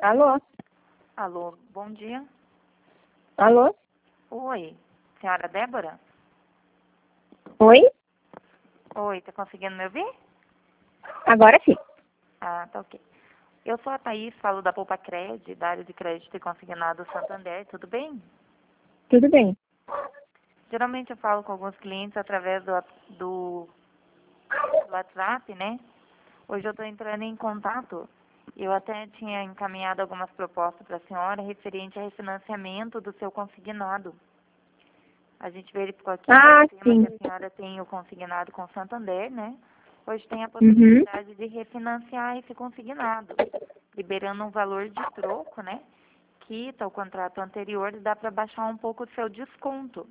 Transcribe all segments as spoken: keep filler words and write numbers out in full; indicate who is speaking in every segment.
Speaker 1: Alô?
Speaker 2: Alô, bom dia.
Speaker 1: Alô?
Speaker 2: Oi, senhora Débora?
Speaker 1: Oi?
Speaker 2: Oi, tá conseguindo me ouvir?
Speaker 1: Agora sim.
Speaker 2: Ah, tá ok. Eu sou a Thaís, falo da Poupa Cred, da área de crédito e consignado Santander, tudo bem?
Speaker 1: Tudo bem.
Speaker 2: Geralmente eu falo com alguns clientes através do, do, do WhatsApp, né? Hoje eu estou entrando em contato. Eu até tinha encaminhado algumas propostas para a senhora referente a refinanciamento do seu consignado. A gente verificou aqui no
Speaker 1: Ah,
Speaker 2: sistema
Speaker 1: sim.
Speaker 2: que a senhora tem o consignado com Santander, né? Hoje tem a
Speaker 1: Uhum.
Speaker 2: possibilidade de refinanciar esse consignado, liberando um valor de troco, né? Quita o contrato anterior e dá para baixar um pouco o seu desconto.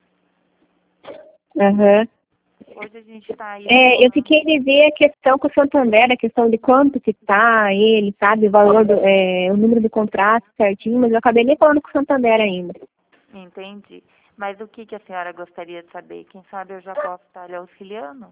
Speaker 1: Aham.
Speaker 2: Hoje a gente está aí
Speaker 1: É, eu
Speaker 2: atuando.
Speaker 1: fiquei de ver a questão com o Santander, a questão de quanto que tá ele, sabe, o valor, do, é, o número do contrato certinho, mas eu acabei nem falando com o Santander ainda.
Speaker 2: Entendi. Mas o que, que a senhora gostaria de saber? Quem sabe eu já posso estar lhe auxiliando?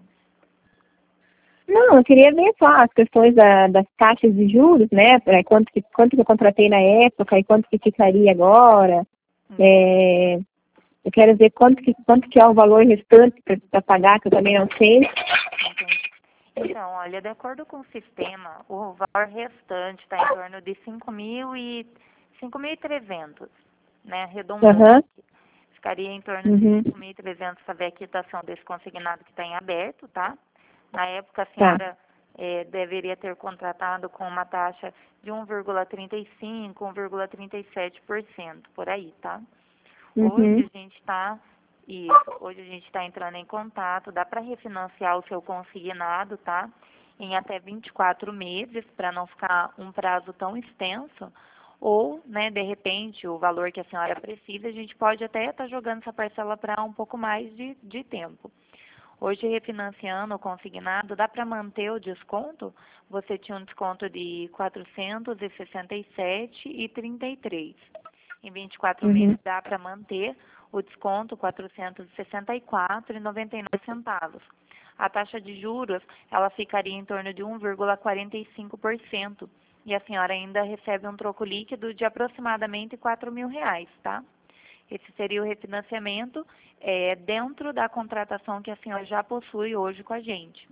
Speaker 1: Não, eu queria ver só as questões da, das taxas de juros, né, pra quanto que, quanto que eu contratei na época e quanto que ficaria agora. É, eu quero ver quanto que, quanto que é o valor restante para pagar, que eu também não sei.
Speaker 2: Entendi. Então, olha, de acordo com o sistema, o valor restante está em torno de cinco mil e cinco mil e trezentos, né? Arredondando
Speaker 1: Aham.
Speaker 2: aqui. Ficaria em torno de
Speaker 1: Uhum.
Speaker 2: cinco mil e trezentos fazer a quitação desse consignado que está em aberto, tá? Na época, a
Speaker 1: Tá.
Speaker 2: senhora eh, deveria ter contratado com uma taxa de um vírgula trinta e cinco, um vírgula trinta e sete por cento, por aí, tá? Hoje
Speaker 1: Uhum.
Speaker 2: a gente está, isso, hoje a gente está entrando em contato, dá para refinanciar o seu consignado, tá? Em até vinte e quatro meses, para não ficar um prazo tão extenso. Ou, né, de repente, o valor que a senhora precisa, a gente pode até estar jogando essa parcela para um pouco mais de, de tempo. Hoje, refinanciando o consignado, dá para manter o desconto? Você tinha um desconto de quatrocentos e sessenta e sete reais e trinta e três centavos. Em vinte e quatro
Speaker 1: Uhum.
Speaker 2: meses dá para manter o desconto quatrocentos e sessenta e quatro reais e noventa e nove centavos. A taxa de juros, ela ficaria em torno de um vírgula quarenta e cinco por cento. E a senhora ainda recebe um troco líquido de aproximadamente quatro mil reais, tá? Esse seria o refinanciamento é, dentro da contratação que a senhora já possui hoje com a gente.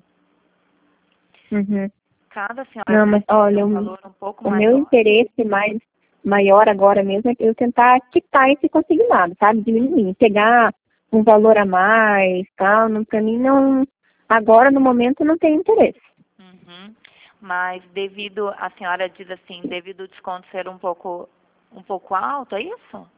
Speaker 1: Uhum.
Speaker 2: Caso a senhora
Speaker 1: Não, mas
Speaker 2: precise de
Speaker 1: olha,
Speaker 2: um
Speaker 1: o,
Speaker 2: valor um pouco
Speaker 1: o meu
Speaker 2: maior,
Speaker 1: interesse mais maior agora mesmo é eu tentar quitar esse consignado, sabe? Diminuir, pegar um valor a mais, tal. Não, pra mim não. Agora, no momento, não tem interesse.
Speaker 2: uhum, mas devido, a senhora diz assim, devido o desconto ser um pouco, um pouco alto, é isso?